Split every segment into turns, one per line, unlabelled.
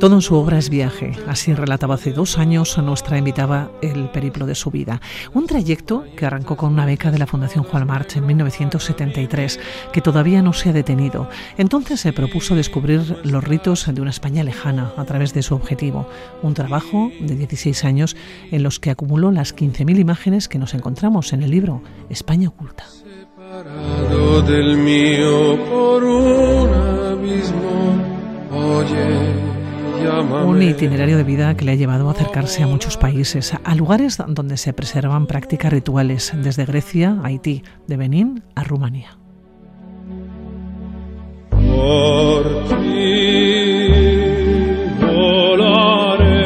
Todo en su obra es viaje. Así relataba hace 2 años nuestra invitada el periplo de su vida. Un trayecto que arrancó con una beca de la Fundación Juan March en 1973, que todavía no se ha detenido. Entonces se propuso descubrir los ritos de una España lejana a través de su objetivo. Un trabajo de 16 años en los que acumuló las 15.000 imágenes que nos encontramos en el libro España oculta.
Separado del mío por un abismo, oye. Un
itinerario de vida que le ha llevado a acercarse a muchos países, a lugares donde se preservan prácticas rituales, desde Grecia a Haití, de Benín a Rumanía.
Por ti volaré,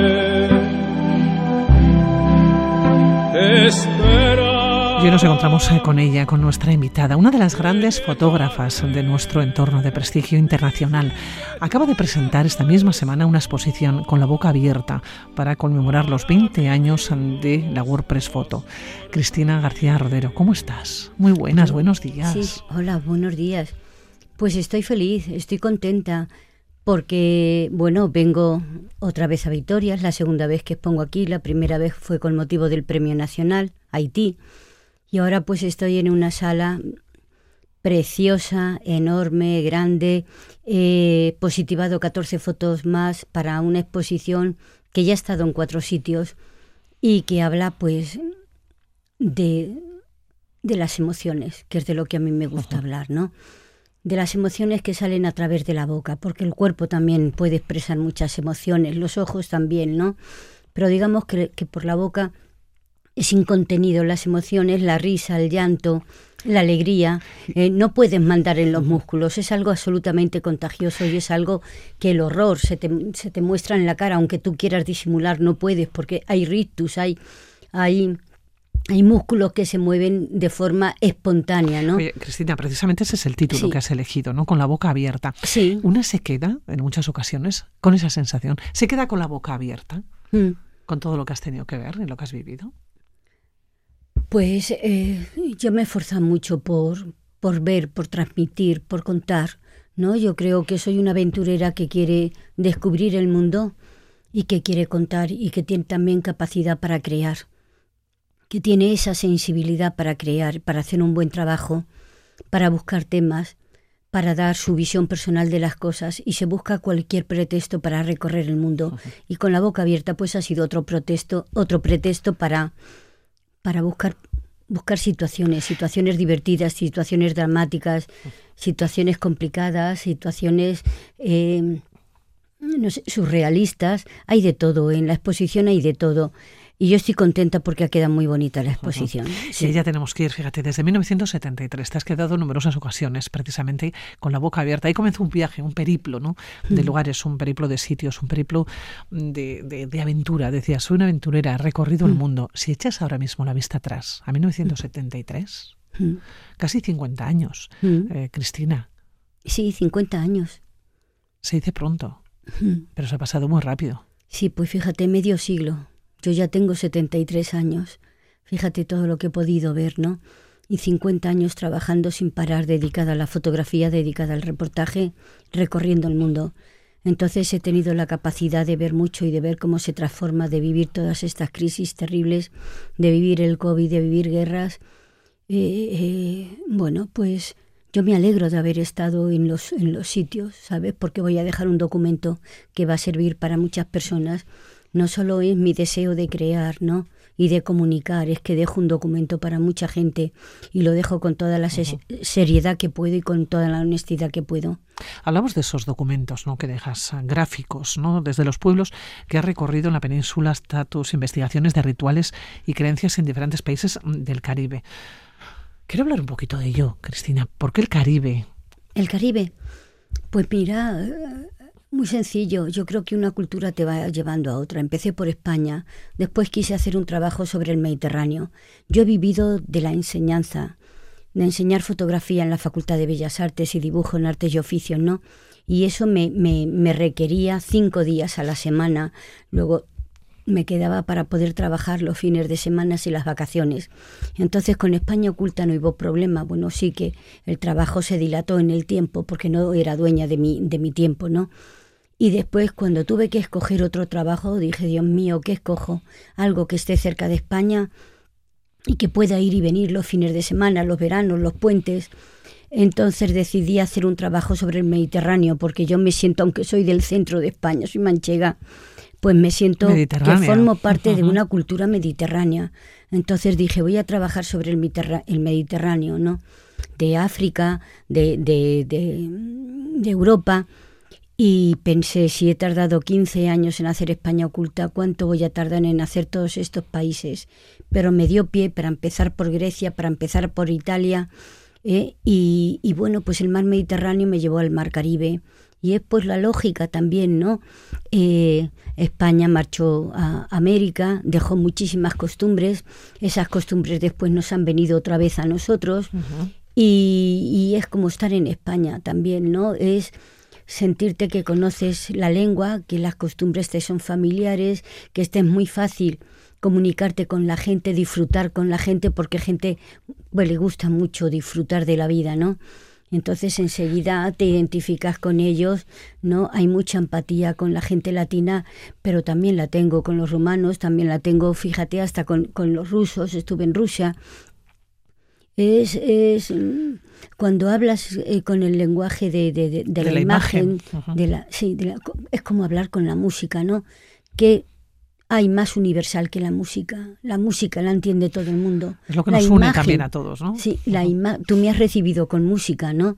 y hoy nos encontramos con ella, con nuestra invitada, una de las grandes fotógrafas de nuestro entorno de prestigio internacional. Acaba de presentar esta misma semana una exposición con la boca abierta para conmemorar los 20 años de la WordPress Photo. Cristina García Rodero, ¿cómo estás? Muy buenas, buenos días.
Sí, hola, buenos días. Pues estoy feliz, estoy contenta porque, bueno, vengo otra vez a Vitoria, es la segunda vez que expongo aquí, la primera vez fue con motivo del Premio Nacional, Haití. Y ahora pues estoy en una sala preciosa, enorme, grande, positivado 14 fotos más para una exposición que ya ha estado en 4 sitios y que habla pues de las emociones, que es de lo que a mí me gusta hablar, ¿no? De las emociones que salen a través de la boca, porque el cuerpo también puede expresar muchas emociones, los ojos también, ¿no? Pero digamos que por la boca es incontenido las emociones, la risa, el llanto, la alegría, no puedes mandar en los músculos, es algo absolutamente contagioso y es algo que el horror se te muestra en la cara, aunque tú quieras disimular, no puedes, porque hay rictus, hay músculos que se mueven de forma espontánea, ¿no?
Oye, Cristina, precisamente ese es el título
Sí.
que has elegido, ¿no? Con la boca abierta.
Sí.
Una se queda, en muchas ocasiones, con esa sensación. Se queda con la boca abierta, con todo lo que has tenido que ver y lo que has vivido.
Pues yo me he esforzado mucho por ver, por transmitir, por contar, ¿no? Yo creo que soy una aventurera que quiere descubrir el mundo y que quiere contar y que tiene también capacidad para crear, que tiene esa sensibilidad para crear, para hacer un buen trabajo, para buscar temas, para dar su visión personal de las cosas y se busca cualquier pretexto para recorrer el mundo. Y con la boca abierta pues ha sido otro pretexto para buscar situaciones divertidas, situaciones dramáticas, situaciones complicadas, situaciones no sé, surrealistas. Hay de todo, en la exposición hay de todo. Y yo estoy contenta porque ha quedado muy bonita la exposición.
Sí, ya tenemos que ir, fíjate, desde 1973 te has quedado en numerosas ocasiones precisamente con la boca abierta. Ahí comenzó un viaje, un periplo, ¿no? De lugares, un periplo de sitios, un periplo de aventura. Decías, soy una aventurera, he recorrido el mundo. Si echas ahora mismo la vista atrás, a 1973, casi 50 años, Cristina.
Sí, 50 años.
Se dice pronto, pero se ha pasado muy rápido.
Sí, pues fíjate, medio siglo. Yo ya tengo 73 años. Fíjate todo lo que he podido ver, ¿no? Y 50 años trabajando sin parar, dedicada a la fotografía, dedicada al reportaje, recorriendo el mundo. Entonces he tenido la capacidad de ver mucho y de ver cómo se transforma, de vivir todas estas crisis terribles, de vivir el COVID, de vivir guerras. Bueno, pues yo me alegro de haber estado en los sitios, ¿sabes? Porque voy a dejar un documento que va a servir para muchas personas. No solo es mi deseo de crear, ¿no? Y de comunicar, es que dejo un documento para mucha gente y lo dejo con toda la seriedad que puedo y con toda la honestidad que puedo.
Hablamos de esos documentos, ¿no? Que dejas, gráficos, ¿no? Desde los pueblos que has recorrido en la península hasta tus investigaciones de rituales y creencias en diferentes países del Caribe. Quiero hablar un poquito de ello, Cristina. ¿Por qué el Caribe?
¿El Caribe? Pues mira, muy sencillo. Yo creo que una cultura te va llevando a otra. Empecé por España, después quise hacer un trabajo sobre el Mediterráneo. Yo he vivido de la enseñanza, de enseñar fotografía en la Facultad de Bellas Artes y dibujo en Artes y Oficios, ¿no? Y eso me requería 5 días a la semana. Luego me quedaba para poder trabajar los fines de semana y las vacaciones. Entonces con España oculta no hubo problema. Bueno, sí que el trabajo se dilató en el tiempo porque no era dueña de mi tiempo, ¿no? Y después, cuando tuve que escoger otro trabajo, dije, Dios mío, ¿qué escojo? Algo que esté cerca de España y que pueda ir y venir los fines de semana, los veranos, los puentes. Entonces decidí hacer un trabajo sobre el Mediterráneo, porque yo me siento, aunque soy del centro de España, soy manchega, pues me siento que formo parte de una cultura mediterránea. Entonces dije, voy a trabajar sobre el Mediterráneo, ¿no? De África, de Europa. Y pensé, si he tardado 15 años en hacer España oculta, ¿cuánto voy a tardar en hacer todos estos países? Pero me dio pie para empezar por Grecia, para empezar por Italia, y bueno, pues el mar Mediterráneo me llevó al mar Caribe. Y es pues la lógica también, ¿no? España marchó a América, dejó muchísimas costumbres, esas costumbres después nos han venido otra vez a nosotros, y es como estar en España también, ¿no? Es sentirte que conoces la lengua, que las costumbres te son familiares, que esté muy fácil comunicarte con la gente, disfrutar con la gente, porque gente pues, le gusta mucho disfrutar de la vida, ¿no? Entonces enseguida te identificas con ellos, ¿no? Hay mucha empatía con la gente latina, pero también la tengo con los rumanos, también la tengo, fíjate, hasta con los rusos, estuve en Rusia. Es cuando hablas con el lenguaje de la imagen, es como hablar con la música, ¿no? Que hay más universal que la música. La música la entiende todo el mundo.
Es lo que nos une también a todos, ¿no?
Sí, tú me has recibido con música, ¿no?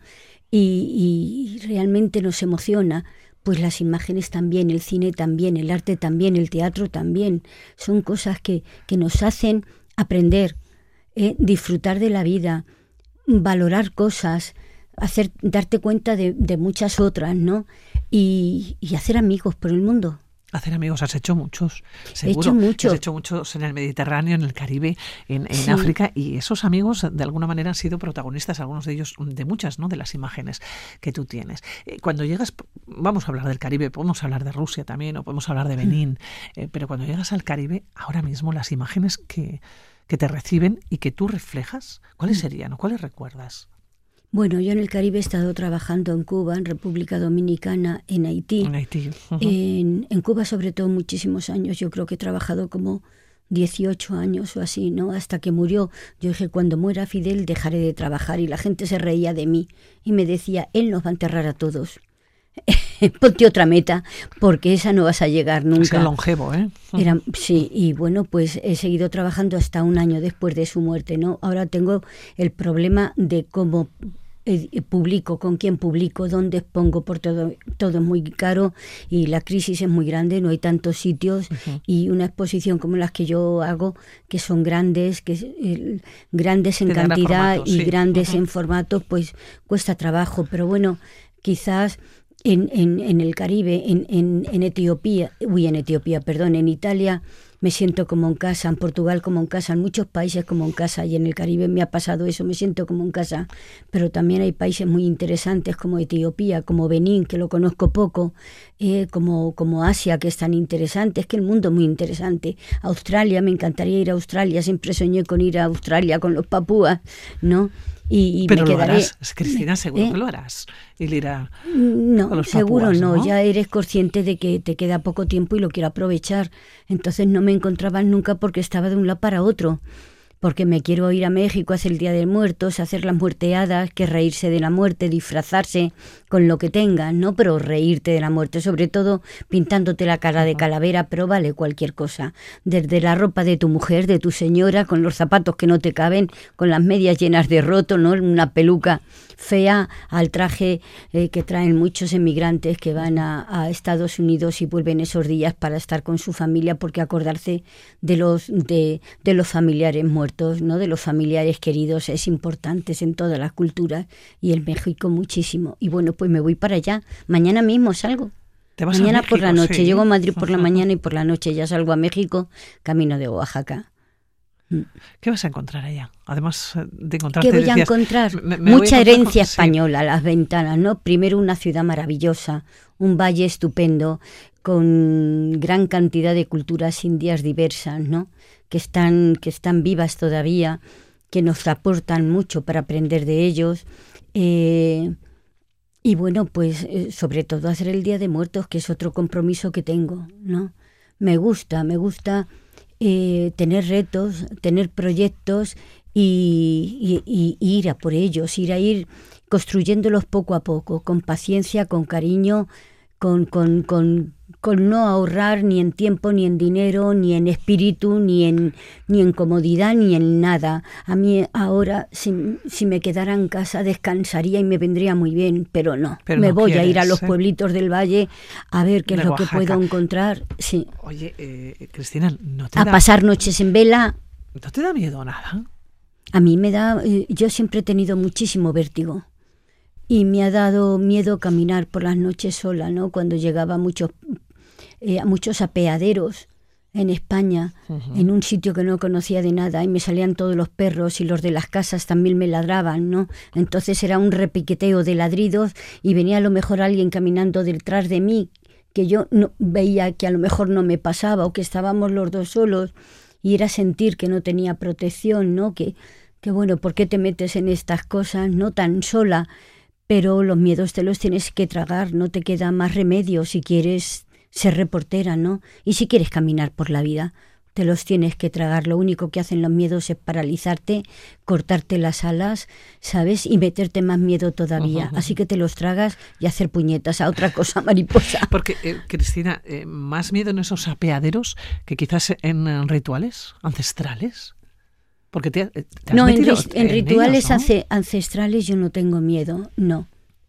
Y realmente nos emociona. Pues las imágenes también, el cine también, el arte también, el teatro también. Son cosas que nos hacen aprender, disfrutar de la vida, valorar cosas, darte cuenta de muchas otras, ¿no? Y hacer amigos por el mundo.
Hacer amigos, has hecho muchos, seguro.
He hecho muchos.
Has hecho muchos en el Mediterráneo, en el Caribe, en África, y esos amigos de alguna manera han sido protagonistas, algunos de ellos, de muchas, ¿no? De las imágenes que tú tienes. Cuando llegas, vamos a hablar del Caribe, podemos hablar de Rusia también, o podemos hablar de Benín, pero cuando llegas al Caribe, ahora mismo las imágenes que te reciben y que tú reflejas, ¿cuáles serían o cuáles recuerdas?
Bueno, yo en el Caribe he estado trabajando en Cuba, en República Dominicana, en Haití.
En Haití.
En Cuba, sobre todo, muchísimos años. Yo creo que he trabajado como 18 años o así, ¿no? Hasta que murió. Yo dije, cuando muera Fidel dejaré de trabajar. Y la gente se reía de mí y me decía, él nos va a enterrar a todos. Ponte otra meta, porque esa no vas a llegar nunca.
Es el longevo, ¿eh?
Sí, y bueno, pues he seguido trabajando hasta un año después de su muerte, ¿no? Ahora tengo el problema de cómo publico, con quién publico, dónde expongo, por todo es muy caro y la crisis es muy grande, no hay tantos sitios y una exposición como las que yo hago, que son grandes, grandes en cantidad formato, y grandes en formato, pues cuesta trabajo, pero bueno, quizás en el Caribe, en Etiopía, en Italia me siento como en casa, en Portugal como en casa, en muchos países como en casa, y en el Caribe me ha pasado eso, me siento como en casa, pero también hay países muy interesantes como Etiopía, como Benín, que lo conozco poco, como Asia, que es tan interesante, es que el mundo es muy interesante. Australia, me encantaría ir a Australia, siempre soñé con ir a Australia con los papúas, ¿no?
Pero me quedaré, lo harás, Cristina, seguro que lo harás.
No, seguro papúas, ¿no? Ya eres consciente de que te queda poco tiempo y lo quiero aprovechar. Entonces no me encontraba nunca porque estaba de un lado para otro. Porque me quiero ir a México a hacer el Día de Muertos, a hacer las muerteadas, que reírse de la muerte, disfrazarse con lo que tengas, ¿no? Pero reírte de la muerte, sobre todo pintándote la cara de calavera, pero vale cualquier cosa. Desde la ropa de tu mujer, de tu señora, con los zapatos que no te caben, con las medias llenas de roto, ¿no? Una peluca fea, al traje que traen muchos emigrantes que van a Estados Unidos y vuelven esos días para estar con su familia, porque acordarse de los familiares muertos, ¿no? De los familiares queridos es importante en todas las culturas y en México muchísimo. Y bueno, pues me voy para allá. Mañana mismo salgo.
¿Te vas
mañana
a México?
Por la noche.
Sí.
Llego a Madrid por la mañana y por la noche ya salgo a México, camino de Oaxaca.
¿Qué vas a encontrar allá? Además de encontrarte...
¿Qué voy a encontrar? Mucha herencia española, las ventanas, ¿no? Primero una ciudad maravillosa, un valle estupendo, con gran cantidad de culturas indias diversas, ¿no? Que están vivas todavía, que nos aportan mucho para aprender de ellos. Y bueno, pues sobre todo hacer el Día de Muertos, que es otro compromiso que tengo, ¿no? Me gusta tener retos, tener proyectos y ir a por ellos, ir construyéndolos poco a poco, con paciencia, con cariño, con no ahorrar ni en tiempo, ni en dinero, ni en espíritu, ni en comodidad, ni en nada. A mí ahora, si me quedara en casa, descansaría y me vendría muy bien, pero no.
Pero
me
no
voy a ir a
quieres,
los pueblitos del valle a ver qué es
de
lo que
Oaxaca.
puedo encontrar. Sí.
Oye, Cristina,
A pasar noches en vela.
¿no te da miedo nada?
A mí me da... yo siempre he tenido muchísimo vértigo. Y me ha dado miedo caminar por las noches sola, ¿no? Cuando llegaba a muchos apeaderos en España, en un sitio que no conocía de nada, y me salían todos los perros y los de las casas también me ladraban, ¿no? Entonces era un repiqueteo de ladridos y venía a lo mejor alguien caminando detrás de mí, que yo no veía que a lo mejor no me pasaba o que estábamos los dos solos, y era sentir que no tenía protección, ¿no? Que bueno, ¿por qué te metes en estas cosas, no tan sola? Pero los miedos te los tienes que tragar, no te queda más remedio si quieres ser reportera, ¿no? Y si quieres caminar por la vida, te los tienes que tragar. Lo único que hacen los miedos es paralizarte, cortarte las alas, ¿sabes? Y meterte más miedo todavía. Así que te los tragas y hacer puñetas a otra cosa, mariposa.
Porque, Cristina, más miedo en esos apeaderos que quizás en rituales ancestrales. Porque te has
no,
metido
en rituales
ellos, ¿no?
ancestrales yo no tengo miedo, no,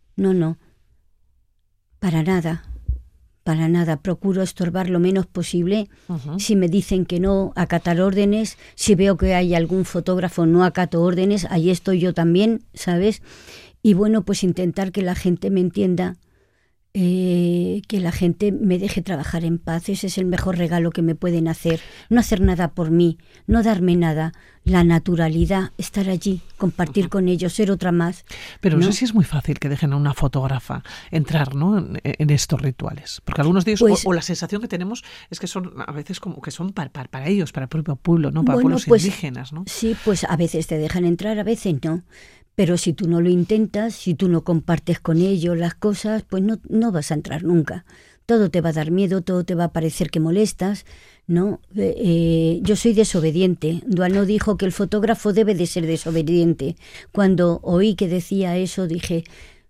para nada, procuro estorbar lo menos posible. Si me dicen que no, acatar órdenes, si veo que hay algún fotógrafo, no acato órdenes, ahí estoy yo también, ¿sabes? Y bueno, pues intentar que la gente me entienda, que la gente me deje trabajar en paz. Ese es el mejor regalo que me pueden hacer. No hacer nada por mí, no darme nada. La naturalidad, estar allí, compartir con ellos, ser otra más.
Pero no
¿no?
sé si es muy fácil que dejen a una fotógrafa entrar, ¿no? en estos rituales. Porque algunos de ellos,
Pues,
o la sensación que tenemos es que son a veces como que son para ellos, para el propio pueblo, ¿no? Para
bueno,
pueblos
pues,
indígenas, ¿no?
Sí, pues a veces te dejan entrar, a veces no. Pero si tú no lo intentas, si tú no compartes con ellos las cosas, pues no vas a entrar nunca. Todo te va a dar miedo, todo te va a parecer que molestas, ¿no? Yo soy desobediente. Duano dijo que el fotógrafo debe de ser desobediente. Cuando oí que decía eso, dije,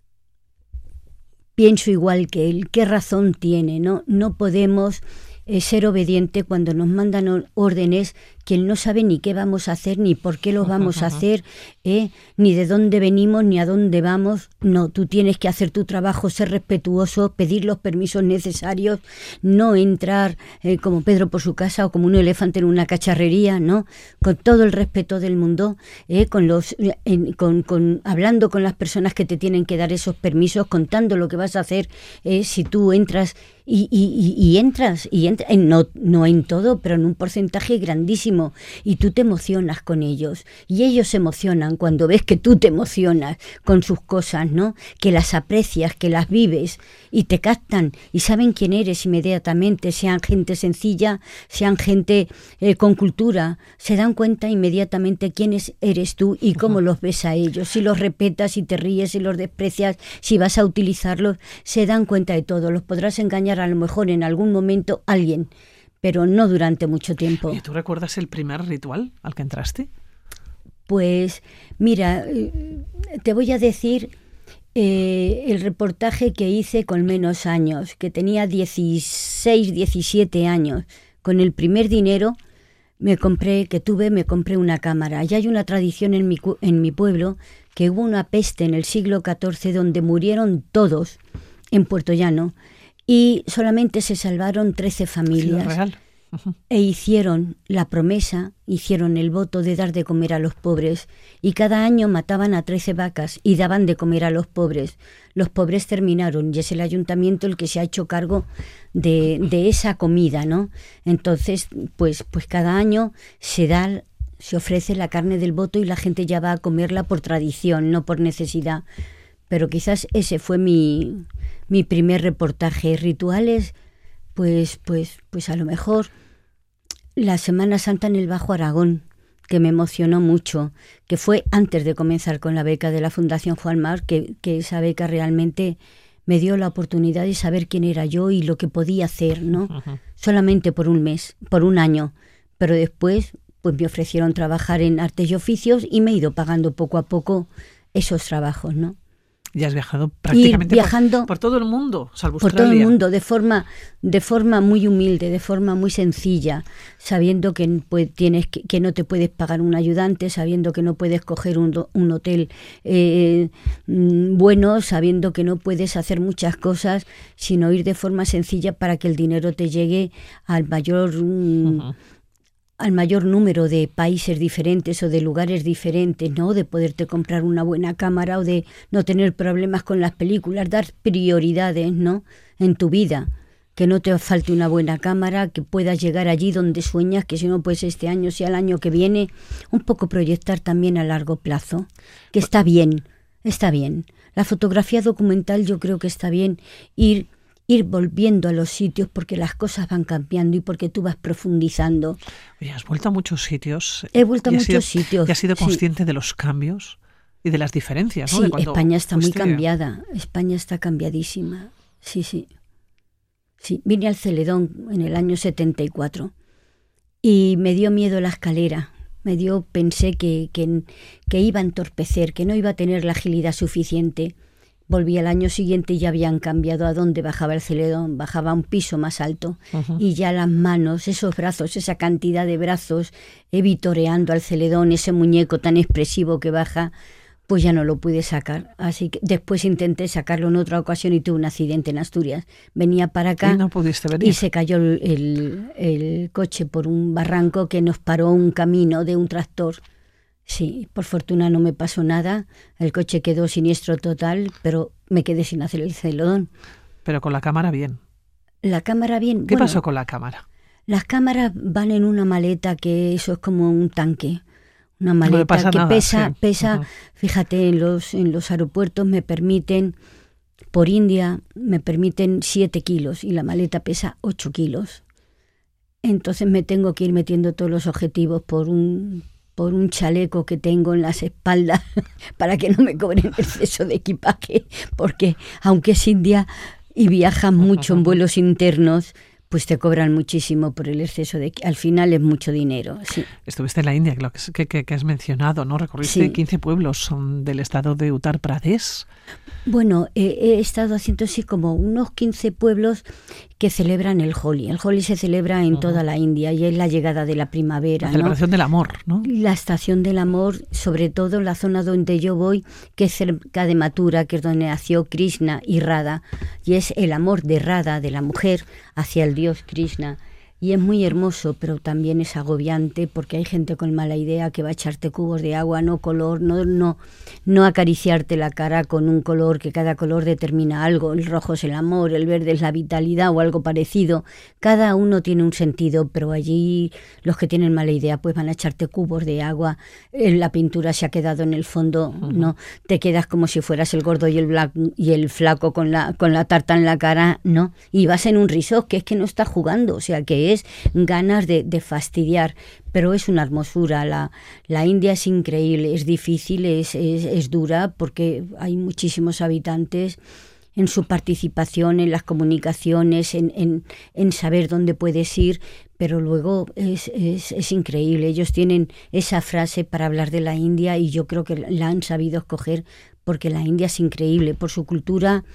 pienso igual que él, ¿qué razón tiene? No podemos ser obediente cuando nos mandan órdenes que él no sabe ni qué vamos a hacer, ni por qué lo vamos a hacer, ni de dónde venimos, ni a dónde vamos. No, tú tienes que hacer tu trabajo, ser respetuoso, pedir los permisos necesarios, no entrar como Pedro por su casa o como un elefante en una cacharrería, ¿no? Con todo el respeto del mundo, hablando con las personas que te tienen que dar esos permisos, contando lo que vas a hacer, si tú entras y entras, no en todo, pero en un porcentaje grandísimo, y tú te emocionas con ellos, y ellos se emocionan cuando ves que tú te emocionas con sus cosas, ¿no? Que las aprecias, que las vives, y te captan, y saben quién eres inmediatamente, sean gente sencilla, sean gente con cultura, se dan cuenta inmediatamente quién eres tú y cómo los ves a ellos, si los respetas, si te ríes, si los desprecias, si vas a utilizarlos, se dan cuenta de todo. Los podrás engañar a lo mejor en algún momento alguien, pero no durante mucho tiempo.
¿Y tú recuerdas el primer ritual al que entraste?
Pues mira, te voy a decir el reportaje que hice con menos años, que tenía 16, 17 años. Con el primer dinero me compré una cámara. Ya hay una tradición en mi pueblo que hubo una peste en el siglo XIV donde murieron todos en Puerto Llano. Y solamente se salvaron 13 familias.
Real.
E hicieron la promesa, hicieron el voto de dar de comer a los pobres. Y cada año mataban a 13 vacas y daban de comer a los pobres. Los pobres terminaron y es el ayuntamiento el que se ha hecho cargo de esa comida, ¿no? Entonces, pues cada año se ofrece la carne del voto y la gente ya va a comerla por tradición, no por necesidad. Pero quizás ese fue mi primer reportaje. Rituales, pues a lo mejor la Semana Santa en el Bajo Aragón, que me emocionó mucho, que fue antes de comenzar con la beca de la Fundación Juan March, que esa beca realmente me dio la oportunidad de saber quién era yo y lo que podía hacer, ¿no? Solamente por un mes, por un año, pero después pues me ofrecieron trabajar en artes y oficios y me he ido pagando poco a poco esos trabajos, ¿no?
Y has viajado prácticamente por todo el mundo, salvo
por
Australia.
Todo el mundo, de forma muy humilde, de forma muy sencilla, sabiendo que pues, que no te puedes pagar un ayudante, sabiendo que no puedes coger un hotel bueno, sabiendo que no puedes hacer muchas cosas, sino ir de forma sencilla para que el dinero te llegue al mayor número de países diferentes o de lugares diferentes, ¿no? De poderte comprar una buena cámara o de no tener problemas con las películas, dar prioridades, ¿no? En tu vida, que no te falte una buena cámara, que puedas llegar allí donde sueñas, que si no pues este año sea el año que viene, un poco proyectar también a largo plazo, que está bien. La fotografía documental yo creo que está bien ir volviendo a los sitios porque las cosas van cambiando y porque tú vas profundizando.
Oye, has vuelto a muchos sitios.
He vuelto a muchos sitios.
¿Y has sido consciente de los cambios y de las diferencias?
Sí,
¿no?
España está muy cambiada. España está cambiadísima. Sí. Vine al Celedón en el año 74 y me dio miedo la escalera. Pensé que iba a entorpecer, que no iba a tener la agilidad suficiente. Volví al año siguiente y ya habían cambiado a dónde bajaba el Celedón, bajaba a un piso más alto y ya las manos, esos brazos, esa cantidad de brazos vitoreando al Celedón, ese muñeco tan expresivo que baja, pues ya no lo pude sacar. Así que después intenté sacarlo en otra ocasión y tuve un accidente en Asturias. Venía para acá
y no pudiste venir.
Y se cayó el coche por un barranco que nos paró un camino de un tractor. Sí, por fortuna no me pasó nada, el coche quedó siniestro total, pero me quedé sin hacer el Celedón.
Pero con la cámara bien.
La cámara bien.
¿Qué pasó con la cámara?
Las cámaras van en una maleta que eso es como un tanque, una maleta
no
que
nada,
pesa. Fíjate, en los aeropuertos me permiten, por India, me permiten 7 kilos y la maleta pesa 8 kilos. Entonces me tengo que ir metiendo todos los objetivos por un chaleco que tengo en las espaldas para que no me cobren exceso de equipaje, porque aunque es India y viajan mucho en vuelos internos, pues te cobran muchísimo por el exceso de... Al final es mucho dinero, sí.
Estuviste en la India, que has mencionado, ¿no? Recorriste 15 pueblos del estado de Uttar Pradesh.
Bueno, he estado haciendo así como unos 15 pueblos que celebran el Holi. El Holi se celebra en toda la India y es la llegada de la primavera.
La celebración del amor, ¿no?
La estación del amor, sobre todo en la zona donde yo voy, que es cerca de Mathura, que es donde nació Krishna y Radha, y es el amor de Radha, de la mujer, hacia el dios Krishna. Y es muy hermoso, pero también es agobiante porque hay gente con mala idea que va a echarte cubos de agua, no color, no acariciarte la cara con un color, que cada color determina algo. El rojo es el amor, el verde es la vitalidad o algo parecido. Cada uno tiene un sentido, pero allí los que tienen mala idea pues van a echarte cubos de agua. La pintura se ha quedado en el fondo, ¿no? Te quedas como si fueras el gordo y el flaco con la tarta en la cara, ¿no? Y vas en un risot, que es que no estás jugando, o sea que es ganas de fastidiar, pero es una hermosura. La India es increíble, es difícil, es dura porque hay muchísimos habitantes. En su participación, en las comunicaciones, en saber dónde puedes ir, pero luego es increíble. Ellos tienen esa frase para hablar de la India y yo creo que la han sabido escoger porque la India es increíble por su cultura,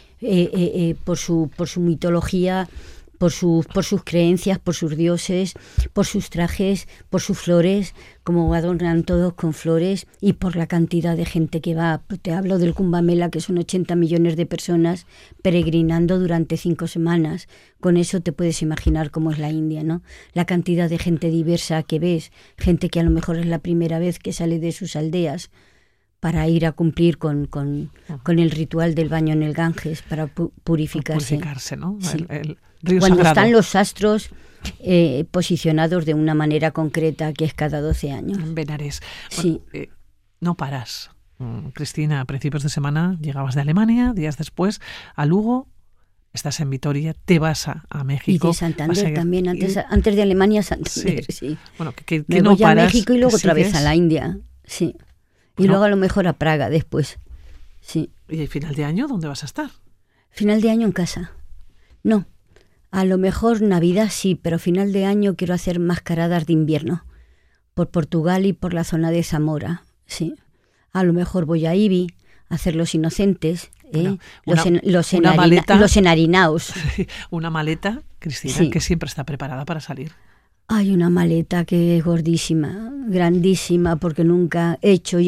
por su mitología, por sus creencias, por sus dioses, por sus trajes, por sus flores, como adornan todos con flores, y por la cantidad de gente que va. Te hablo del Kumbh Mela, que son 80 millones de personas peregrinando durante 5 semanas. Con eso te puedes imaginar cómo es la India, ¿no? La cantidad de gente diversa que ves, gente que a lo mejor es la primera vez que sale de sus aldeas para ir a cumplir con el ritual del baño en el Ganges, para purificarse.
Purificarse, ¿no?
Sí.
El río
Cuando
sagrado.
están los astros posicionados de una manera concreta, que es cada 12 años.
En Benares.
Sí.
Bueno, no paras. Cristina, a principios de semana llegabas de Alemania, días después a Lugo, estás en Vitoria, te vas a México.
Y de Santander también, antes de Alemania, Santander, sí.
Bueno, que
me
no
voy
paras,
a México y luego otra vez a la India, sí. Y luego a lo mejor a Praga después, sí.
¿Y el final de año dónde vas a estar?
Final de año en casa. No, a lo mejor Navidad sí, pero final de año quiero hacer mascaradas de invierno. Por Portugal y por la zona de Zamora, sí. A lo mejor voy a Ibi a hacer los inocentes,
bueno,
los enharinaos.
Una maleta, Cristina,
sí.
que siempre está preparada para salir.
Hay una maleta que es gordísima, grandísima, porque nunca he hecho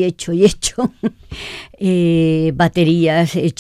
baterías, he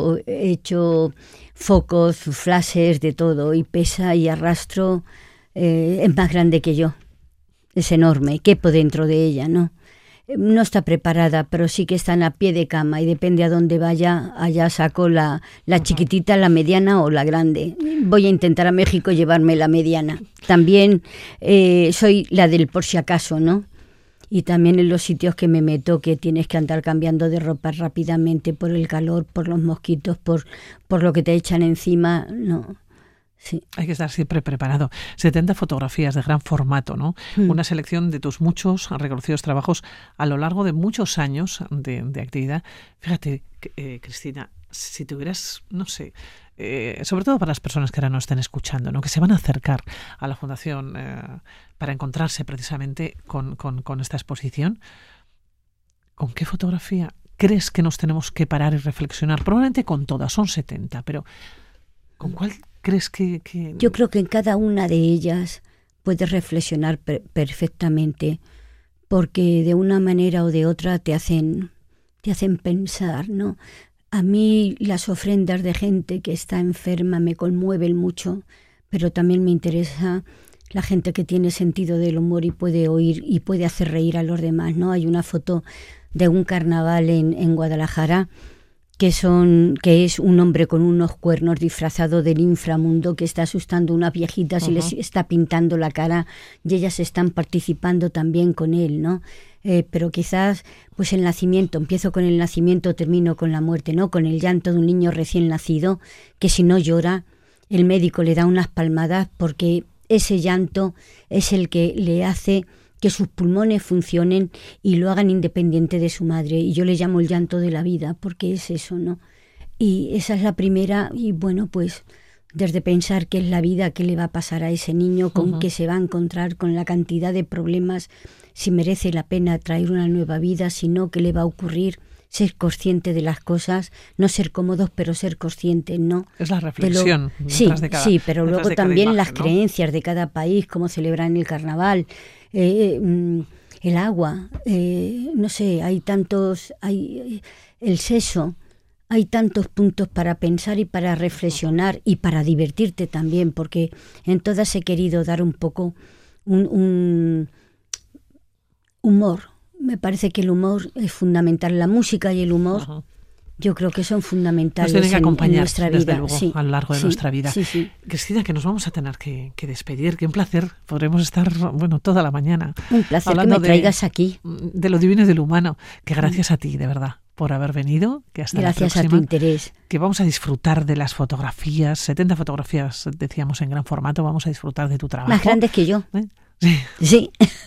hecho focos, flashes, de todo, y pesa y arrastro, es más grande que yo. Es enorme, quepo dentro de ella, ¿no? No está preparada, pero sí que están a pie de cama y depende a dónde vaya, allá saco la chiquitita, la mediana o la grande. Voy a intentar a México llevarme la mediana. También soy la del por si acaso, ¿no? Y también en los sitios que me meto, que tienes que andar cambiando de ropa rápidamente por el calor, por los mosquitos, por lo que te echan encima, no. Sí.
Hay que estar siempre preparado. 70 fotografías de gran formato, ¿no? Una selección de tus muchos reconocidos trabajos a lo largo de muchos años de actividad. Fíjate, Cristina, si tuvieras, no sé, sobre todo para las personas que ahora nos estén escuchando, ¿no? Que se van a acercar a la Fundación para encontrarse precisamente con esta exposición, ¿con qué fotografía crees que nos tenemos que parar y reflexionar? Probablemente con todas, son 70, pero ¿con cuál crees que...?
Yo creo que en cada una de ellas puedes reflexionar perfectamente, porque de una manera o de otra te hacen pensar, ¿no? A mí las ofrendas de gente que está enferma me conmueven mucho, pero también me interesa la gente que tiene sentido del humor y puede oír y puede hacer reír a los demás, ¿no? Hay una foto de un carnaval en Guadalajara que es un hombre con unos cuernos disfrazado del inframundo que está asustando a unas viejitas y les está pintando la cara, y ellas están participando también con él, ¿no? Pero quizás pues el nacimiento, empiezo con el nacimiento, termino con la muerte, ¿no? Con el llanto de un niño recién nacido que si no llora, el médico le da unas palmadas porque ese llanto es el que le hace que sus pulmones funcionen y lo hagan independiente de su madre. Y yo le llamo el llanto de la vida, porque es eso, ¿no? Y esa es la primera, y bueno, pues desde pensar qué es la vida, qué le va a pasar a ese niño, con qué se va a encontrar, con la cantidad de problemas, si merece la pena traer una nueva vida, si no, qué le va a ocurrir, ser consciente de las cosas, no ser cómodos, pero ser conscientes, ¿no?
Es la reflexión.
Sí, pero luego también imagen, las creencias de cada país, cómo celebran el carnaval, el agua, no sé, hay el sexo, hay tantos puntos para pensar y para reflexionar y para divertirte también, porque en todas he querido dar un poco un humor. Me parece que el humor es fundamental, la música y el humor. Yo creo que son fundamentales en nuestra vida.
Luego, a lo largo de nuestra vida.
Sí.
Cristina, que nos vamos a tener que despedir. Qué un placer. Podremos estar, toda la mañana.
Un placer que me traigas aquí.
De lo divino y de lo humano. Que gracias a ti, de verdad, por haber venido. Que hasta
gracias
la próxima,
a tu interés.
Que vamos a disfrutar de las fotografías. 70 fotografías, decíamos, en gran formato. Vamos a disfrutar de tu trabajo.
Más grandes que yo.
Sí.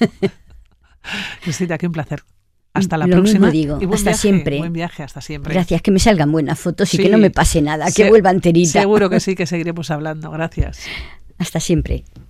Cristina, qué un placer. Hasta la próxima.
Lo mismo digo, hasta siempre.
Buen viaje, hasta siempre.
Gracias, que me salgan buenas fotos y que no me pase nada, que vuelva enterita.
Seguro que sí, que seguiremos hablando. Gracias.
Hasta siempre.